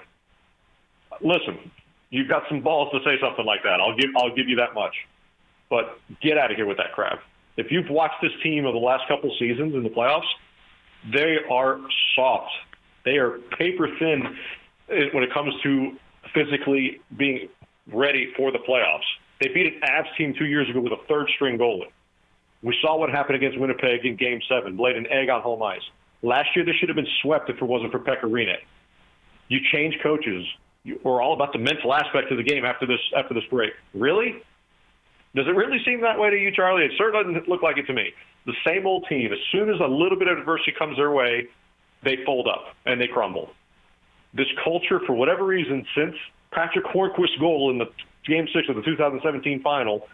Listen, you've got some balls to say something like that. I'll give you that much. But get out of here with that crap. If you've watched this team over the last couple seasons in the playoffs, they are soft. They are paper thin when it comes to physically being ready for the playoffs. They beat an Avs team 2 years ago with a third-string goalie. We saw what happened against Winnipeg in Game 7, laid an egg on home ice. Last year, they should have been swept if it wasn't for Pekka Rinne. You change coaches. We're all about the mental aspect of the game after this break. Really? Does it really seem that way to you, Charlie? It certainly doesn't look like it to me. The same old team, as soon as a little bit of adversity comes their way, they fold up and they crumble. This culture, for whatever reason, since Patrick Hornquist's goal in the Game 6 of the 2017 final,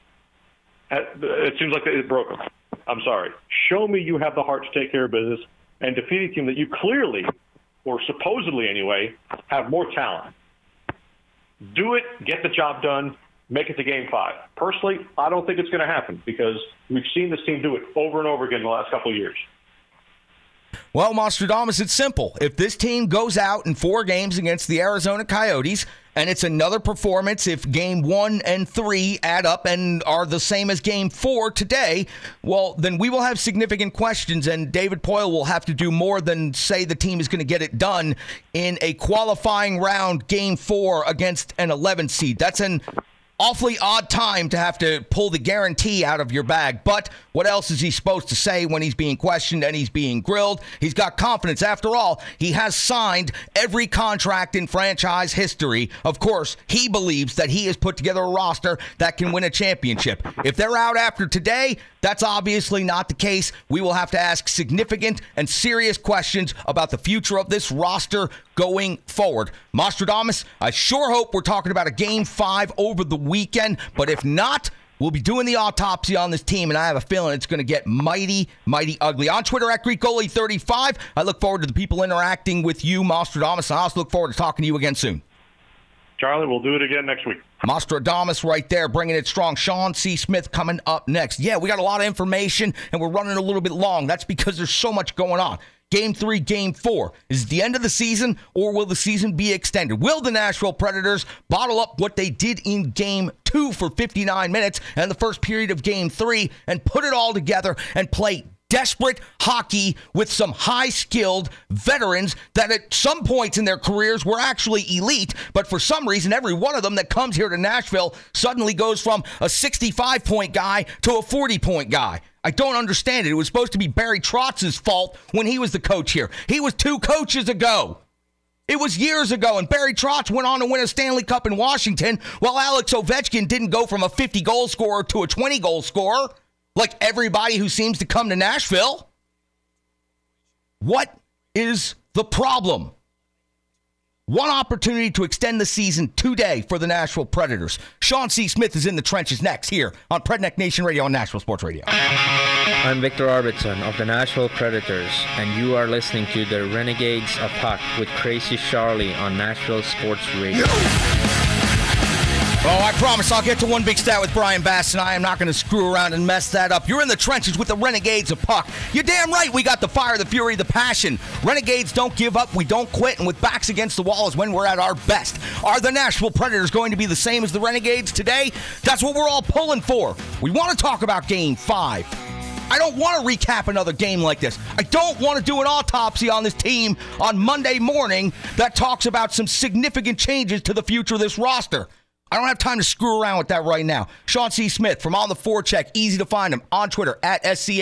it seems like it broke them. I'm sorry. Show me you have the heart to take care of business and defeat a team that you clearly, or supposedly anyway, have more talent. Do it, get the job done, make it to Game 5. Personally, I don't think it's going to happen because we've seen this team do it over and over again in the last couple of years. Well, Nostradamus, it's simple. If this team goes out in 4 games against the Arizona Coyotes, and it's another performance, if Game 1 and 3 add up and are the same as Game 4 today, well, then we will have significant questions, and David Poile will have to do more than say the team is going to get it done in a qualifying round Game 4 against an 11 seed. That's an awfully odd time to have to pull the guarantee out of your bag. But what else is he supposed to say when he's being questioned and he's being grilled? He's got confidence. After all, he has signed every contract in franchise history. Of course, he believes that he has put together a roster that can win a championship. If they're out after today, that's obviously not the case. We will have to ask significant and serious questions about the future of this roster going forward. Nostradamus, I sure hope we're talking about a Game 5 over the weekend, but if not, we'll be doing the autopsy on this team, and I have a feeling it's going to get mighty, mighty ugly. On Twitter, at GreekGoalie35, I look forward to the people interacting with you, Nostradamus. I also look forward to talking to you again soon. Charlie, we'll do it again next week. Nostradamus right there, bringing it strong. Sean C. Smith coming up next. Yeah, we got a lot of information, and we're running a little bit long. That's because there's so much going on. Game 3, Game 4. Is it the end of the season, or will the season be extended? Will the Nashville Predators bottle up what they did in Game 2 for 59 minutes and the first period of Game 3 and put it all together and play desperate hockey with some high-skilled veterans that at some points in their careers were actually elite, but for some reason, every one of them that comes here to Nashville suddenly goes from a 65-point guy to a 40-point guy. I don't understand it. It was supposed to be Barry Trotz's fault when he was the coach here. He was 2 coaches ago. It was years ago, and Barry Trotz went on to win a Stanley Cup in Washington, while Alex Ovechkin didn't go from a 50-goal scorer to a 20-goal scorer, like everybody who seems to come to Nashville. What is the problem? One opportunity to extend the season today for the Nashville Predators. Sean C. Smith is in the trenches next here on Predneck Nation Radio on Nashville Sports Radio. I'm Victor Arvidsson of the Nashville Predators, and you are listening to the Renegades of Puck with Crazy Charlie on Nashville Sports Radio. Oh, I promise I'll get to one big stat with Brian Bass, and I am not going to screw around and mess that up. You're in the trenches with the Renegades of Puck. You're damn right we got the fire, the fury, the passion. Renegades don't give up, we don't quit, and with backs against the wall is when we're at our best. Are the Nashville Predators going to be the same as the Renegades today? That's what we're all pulling for. We want to talk about Game 5. I don't want to recap another game like this. I don't want to do an autopsy on this team on Monday morning that talks about some significant changes to the future of this roster. I don't have time to screw around with that right now. Sean C. Smith from On the Forecheck. Easy to find him on Twitter at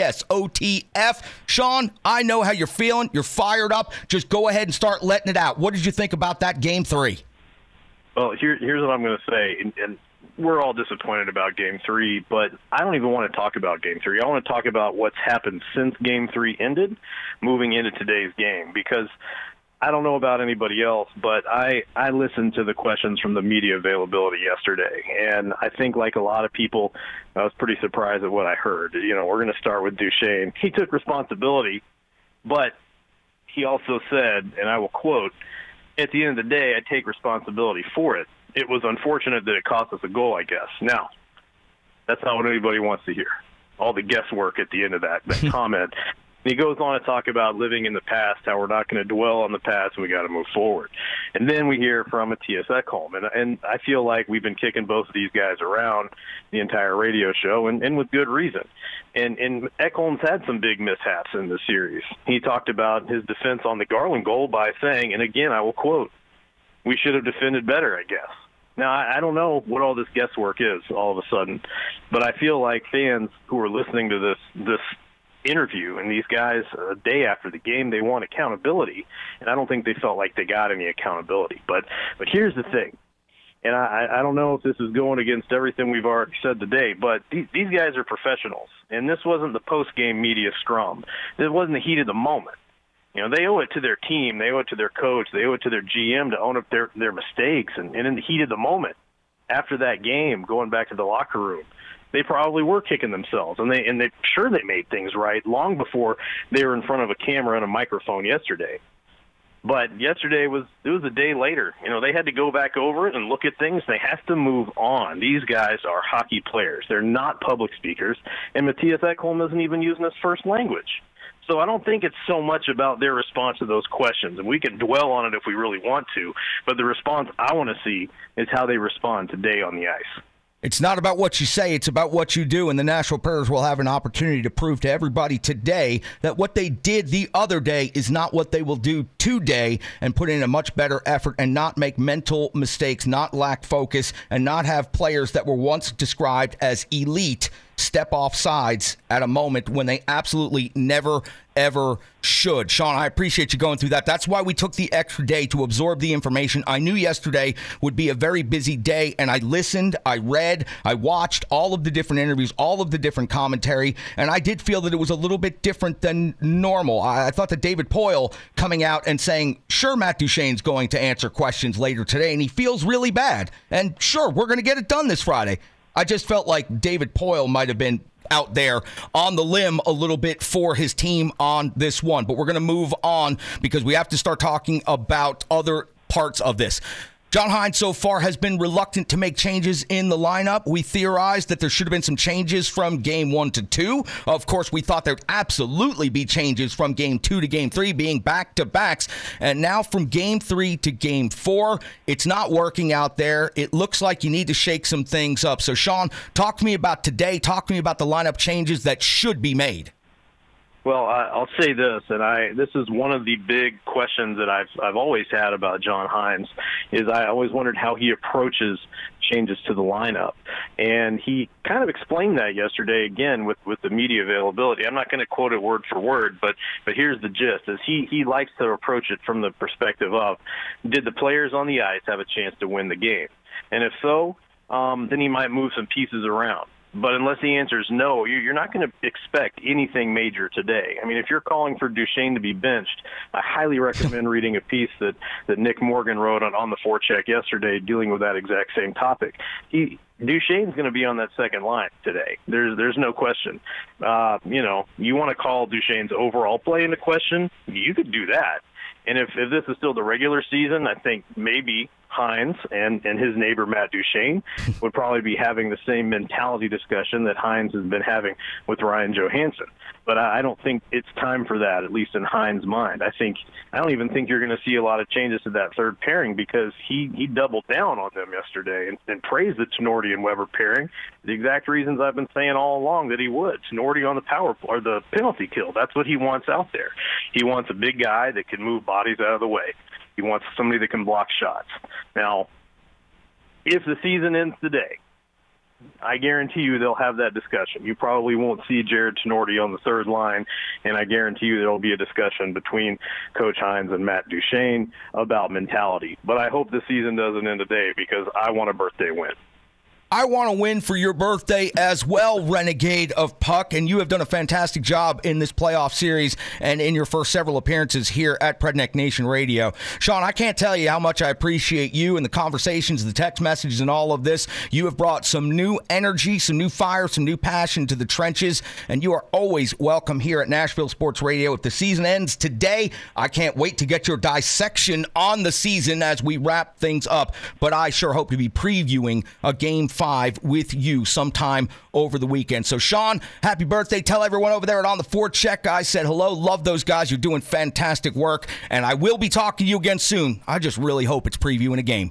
SCSOTF. Sean, I know how you're feeling. You're fired up. Just go ahead and start letting it out. What did you think about that Game 3? Well, here's what I'm going to say. And we're all disappointed about Game 3, but I don't even want to talk about Game 3. I want to talk about what's happened since Game 3 ended, moving into today's game, because I don't know about anybody else, but I listened to the questions from the media availability yesterday, and I think like a lot of people, I was pretty surprised at what I heard. You know, we're going to start with Duchesne. He took responsibility, but he also said, and I will quote, "At the end of the day, I take responsibility for it. It was unfortunate that it cost us a goal, I guess." Now, that's not what anybody wants to hear. All the guesswork at the end of that comment. And he goes on to talk about living in the past, how we're not going to dwell on the past, and we got to move forward. And then we hear from Matthias Ekholm. And I feel like we've been kicking both of these guys around the entire radio show, and with good reason. And Ekholm's had some big mishaps in this series. He talked about his defense on the Garland goal by saying, and again, I will quote, "We should have defended better, I guess." Now, I don't know what all this guesswork is all of a sudden, but I feel like fans who are listening to this interview and these guys a day after the game, they want accountability, and I don't think they felt like they got any accountability. But here's the thing, and I don't know if this is going against everything we've already said today, but these guys are professionals, and this wasn't the post-game media scrum. This wasn't the heat of the moment. You know, they owe it to their team, they owe it to their coach, they owe it to their GM to own up their mistakes, and in the heat of the moment, after that game, going back to the locker room, they probably were kicking themselves, and they made things right long before they were in front of a camera and a microphone yesterday. But yesterday was a day later. They had to go back over it and look at things. They have to move on. These guys are hockey players. They're not public speakers. And Mattias Ekholm isn't even using his first language. So I don't think it's so much about their response to those questions. And we can dwell on it if we really want to. But the response I want to see is how they respond today on the ice. It's not about what you say, it's about what you do, and the Nashville Predators will have an opportunity to prove to everybody today that what they did the other day is not what they will do today, and put in a much better effort and not make mental mistakes, not lack focus, and not have players that were once described as elite step off sides at a moment when they absolutely never, ever should. Sean, I appreciate you going through that. That's why we took the extra day to absorb the information. I knew yesterday would be a very busy day, and I listened, I read, I watched all of the different interviews, all of the different commentary, and I did feel that it was a little bit different than normal. I thought that David Poile coming out and saying, sure, Matt Duchene's going to answer questions later today, and he feels really bad. And sure, we're going to get it done this Friday. I just felt like David Poile might have been out there on the limb a little bit for his team on this one. But we're going to move on because we have to start talking about other parts of this. John Hynes so far has been reluctant to make changes in the lineup. We theorized that there should have been some changes from game 1 to 2. Of course, we thought there'd absolutely be changes from game 2 to game 3, being back-to-backs. And now from game 3 to game 4, it's not working out there. It looks like you need to shake some things up. So, Sean, talk to me about today. Talk to me about the lineup changes that should be made. Well, I'll say this, and this is one of the big questions that I've always had about John Hynes, is I always wondered how he approaches changes to the lineup. And he kind of explained that yesterday again with the media availability. I'm not going to quote it word for word, but here's the gist, is he likes to approach it from the perspective of, did the players on the ice have a chance to win the game? And if so, then he might move some pieces around. But unless the answer is no, you're not going to expect anything major today. I mean, if you're calling for Duchene to be benched, I highly recommend reading a piece that Nick Morgan wrote on the Forecheck yesterday dealing with that exact same topic. Duchene's going to be on that second line today. There's no question. You want to call Duchene's overall play into question, you could do that. And if this is still the regular season, I think maybe Hynes and his neighbor Matt Duchene would probably be having the same mentality discussion that Hynes has been having with Ryan Johansson. But I don't think it's time for that, at least in Hynes' mind. I don't even think you're going to see a lot of changes to that third pairing because he doubled down on them yesterday and praised the Tinordi and Weber pairing, the exact reasons I've been saying all along that he would. Tinordi on the power play or the penalty kill, that's what he wants out there. He wants a big guy that can move bodies out of the way. He wants somebody that can block shots. Now, if the season ends today, I guarantee you they'll have that discussion. You probably won't see Jared Tinordi on the third line, and I guarantee you there will be a discussion between Coach Hynes and Matt Duchene about mentality. But I hope the season doesn't end today because I want a birthday win. I want to win for your birthday as well, Renegade of Puck, and you have done a fantastic job in this playoff series and in your first several appearances here at Predneck Nation Radio. Sean, I can't tell you how much I appreciate you and the conversations, the text messages, and all of this. You have brought some new energy, some new fire, some new passion to the trenches, and you are always welcome here at Nashville Sports Radio. If the season ends today, I can't wait to get your dissection on the season as we wrap things up, but I sure hope to be previewing a Game 5 with you sometime over the weekend. So, Sean, happy birthday. Tell everyone over there at On the Forecheck I said hello. Love those guys. You're doing fantastic work, and I will be talking to you again soon. I just really hope it's previewing a game.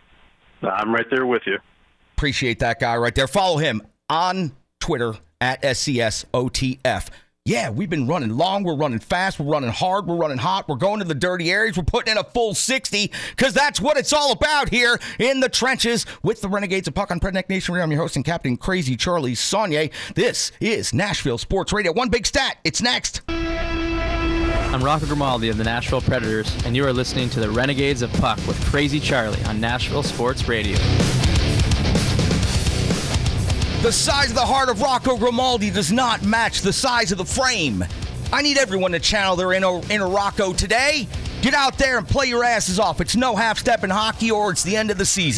I'm right there with you. Appreciate that guy right there. Follow him on Twitter at SCSOTF. Yeah, we've been running long, we're running fast, we're running hard, we're running hot, we're going to the dirty areas, we're putting in a full 60, because that's what it's all about here in the trenches with the Renegades of Puck on Predneck Nation Radio. I'm your host and captain, Crazy Charlie Saunier. This is Nashville Sports Radio. One big stat, it's next. I'm Rocco Grimaldi of the Nashville Predators, and you are listening to the Renegades of Puck with Crazy Charlie on Nashville Sports Radio. The size of the heart of Rocco Grimaldi does not match the size of the frame. I need everyone to channel their inner Rocco today. Get out there and play your asses off. It's no half-step in hockey or it's the end of the season.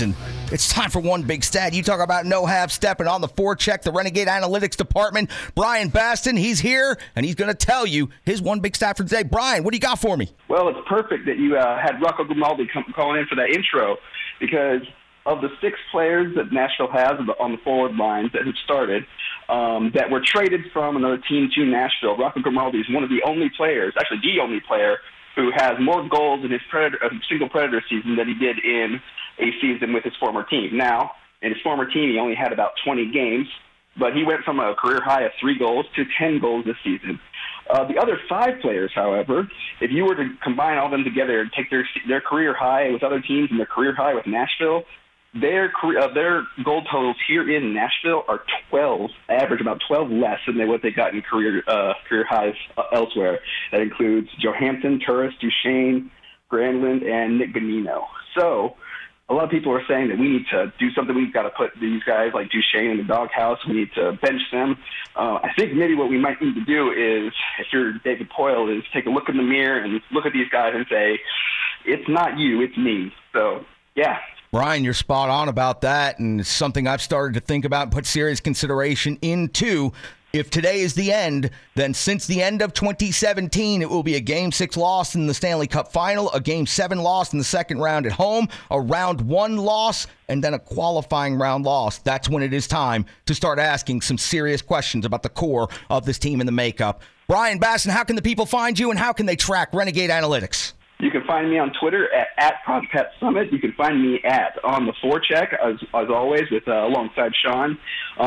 It's time for One Big Stat. You talk about no half stepping on the forecheck, the Renegade Analytics Department. Brian Baston, he's here, and he's going to tell you his One Big Stat for today. Brian, what do you got for me? Well, it's perfect that you had Rocco Grimaldi calling in for that intro, because of the 6 players that Nashville has on the forward lines that have started, that were traded from another team to Nashville, Rocco Grimaldi is one of the only players, actually the only player, who has more goals in his single Predator season than he did in a season with his former team. Now, in his former team, he only had about 20 games, but he went from a career high of 3 goals to 10 goals this season. The other 5 players, however, if you were to combine all of them together and take their career high with other teams and their career high with Nashville, their goal totals here in Nashville are 12, average about 12 less than what they got in career highs elsewhere. That includes Johansson, Turris, Duchesne, Granlund, and Nick Bonino. So a lot of people are saying that we need to do something. We've got to put these guys like Duchesne in the doghouse. We need to bench them. I think maybe what we might need to do is, if you're David Poile, is take a look in the mirror and look at these guys and say, it's not you, it's me. So, yeah. Brian, you're spot on about that, and it's something I've started to think about and put serious consideration into. If today is the end, then since the end of 2017, it will be a Game 6 loss in the Stanley Cup Final, a Game 7 loss in the second round at home, a Round 1 loss, and then a qualifying round loss. That's when it is time to start asking some serious questions about the core of this team and the makeup. Brian Baston, how can the people find you, and how can they track Renegade Analytics? You can find me on Twitter at Prospect Summit. You can find me on the forecheck, as always, alongside Sean.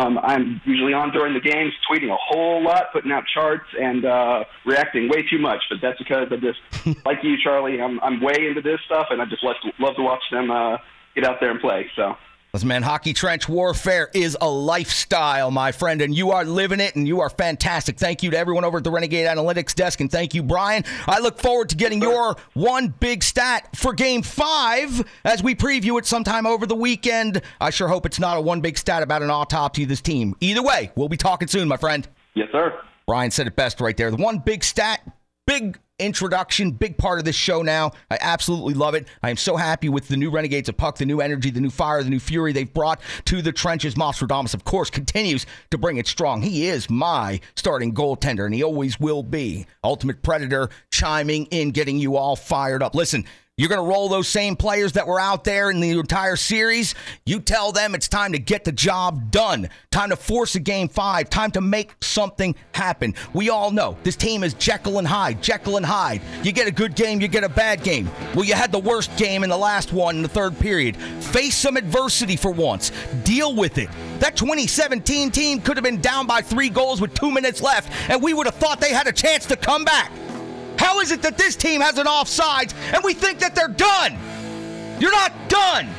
I'm usually on during the games, tweeting a whole lot, putting out charts, and reacting way too much. But that's because I just, like you, Charlie, I'm way into this stuff, and I just love to watch them get out there and play. So. Listen, man, hockey trench warfare is a lifestyle, my friend, and you are living it, and you are fantastic. Thank you to everyone over at the Renegade Analytics desk, and thank you, Brian. I look forward to getting your One Big Stat for Game 5 as we preview it sometime over the weekend. I sure hope it's not a One Big Stat about an autopsy of this team. Either way, we'll be talking soon, my friend. Yes, sir. Brian said it best right there. The One Big Stat, big introduction, big part of this show now. I absolutely love it. I am so happy with the new Renegades of Puck, the new energy, the new fire, the new fury they've brought to the trenches. Nostradamus, of course, continues to bring it strong. He is my starting goaltender, and he always will be. Ultimate Predator chiming in, getting you all fired up. Listen, you're going to roll those same players that were out there in the entire series. You tell them it's time to get the job done. Time to force a Game 5. Time to make something happen. We all know this team is Jekyll and Hyde. Jekyll and Hyde. You get a good game, you get a bad game. Well, you had the worst game in the last one in the third period. Face some adversity for once. Deal with it. That 2017 team could have been down by 3 goals with 2 minutes left, and we would have thought they had a chance to come back. How is it that this team has an offsides and we think that they're done? You're not done.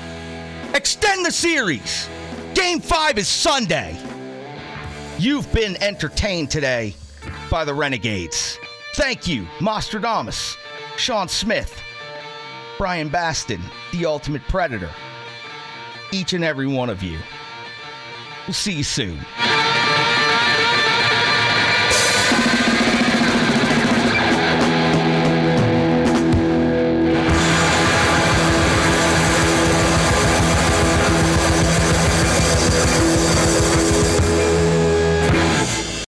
Extend the series. Game 5 is Sunday. You've been entertained today by the Renegades. Thank you, Nostradamus, Sean Smith, Brian Baston, the Ultimate Predator. Each and every one of you. We'll see you soon.